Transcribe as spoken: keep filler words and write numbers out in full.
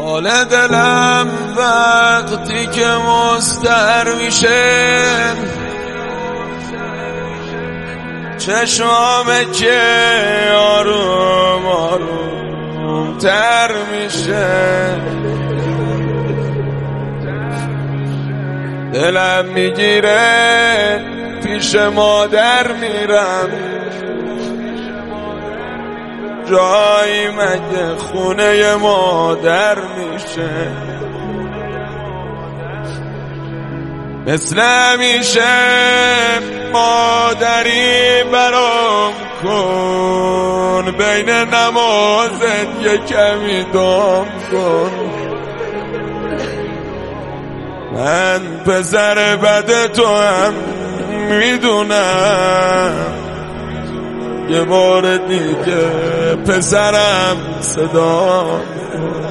حال دلم وقتی که مستر میشه، چشمامه که آروم آروم تر میشه، دلم میگیره پیش مادر میرم، جایی مگه خونه مادر میشه. مثل همیشه مادری برام کن، بین نمازت یه کمی دام کن. من پسر بد تو هم میدونم، یه بار دیگه پسرم صدا